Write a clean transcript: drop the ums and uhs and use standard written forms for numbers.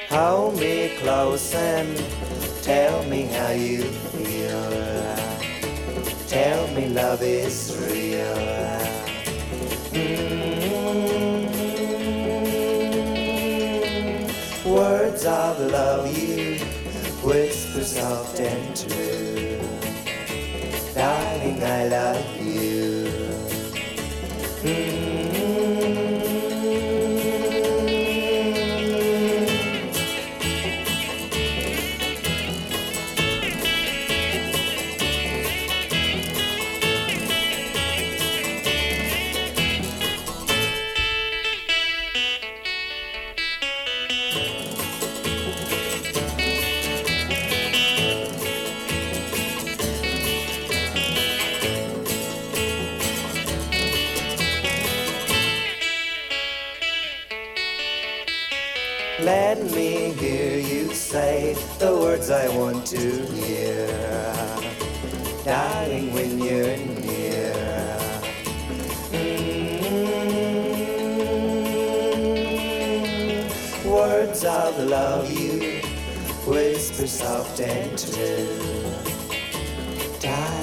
Hold me close and tell me how you feel. Tell me love is real. Words of love you whisper soft and true. Darling, I love you. Let me hear you say the words I want to hear. Darling, when you're near. Words of love you whisper soft and true. Darling,